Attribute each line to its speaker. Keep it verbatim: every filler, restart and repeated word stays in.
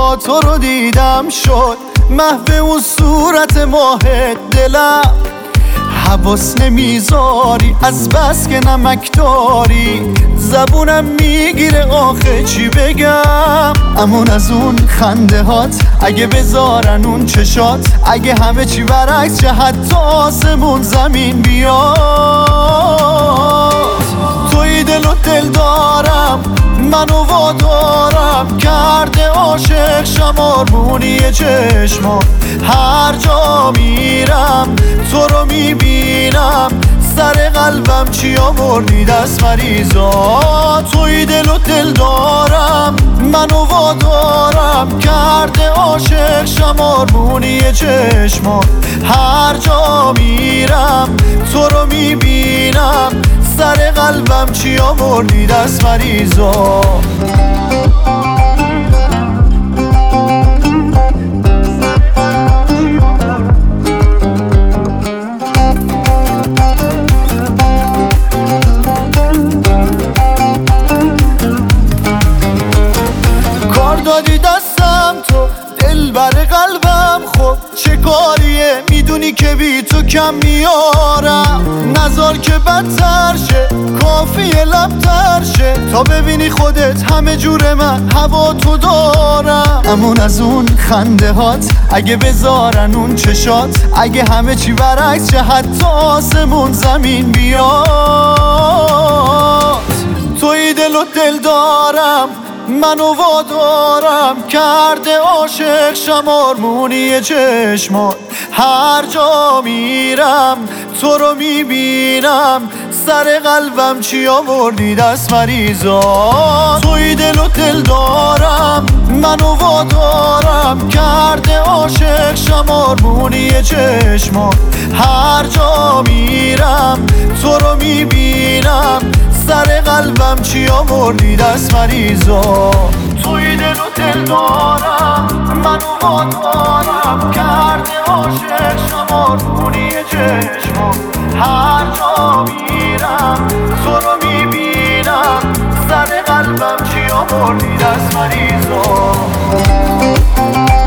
Speaker 1: با تو رو دیدم شد محو اون صورت ماهت دلم. حواس نمیذاری از بس که نمک داری، زبونم میگیره آخه چی بگم. امون از اون خنده هات اگه بذارن اون چشات، اگه همه چی برعکس شه حتی آسمون زمین بیاد. توی دل و دل دارم منو وادارم کرده عاشق شمارمونی چشمان. هر جا میرم تو رو میبینم، سر قلبم چی آوردی دست مریضا. توی دل و دل دارم منو وادارم کرده عاشق شمارمونی چشمان. هر جا میرم تو رو میبینم، سر قلبم چی آوردی دست مریضا. کار دادی دستم تو دل بر قلبم، خب چه کاریه میدونی که بی تو کم میارم. نزار که بدتر شه کافیه لبتر شه، تا ببینی خودت همه جور من هوا تو دارم. امون از اون خنده هات اگه بذارن اون چشات، اگه همه چی برعکس شه حتی آسمون زمین بیاد. توی دل و دل دارم منو وادارم کرده عاشق شمارمونی چشمان. هر جا میرم تو رو میبینم، سر قلبم چی آوردی دست مریضا. توی دل و دل دارم منو وادارم کرده عاشق شمارمونی چشمان. هر جا میرم تو رو میبینم، سر قلبم چی آوردی دست مریضا. توی دل و دل دارم منو وادارم کرده عاشق شمارمونی چشمان. هر جا میرم تو رو میبینم، سر قلبم چی آوردی دست مریضا.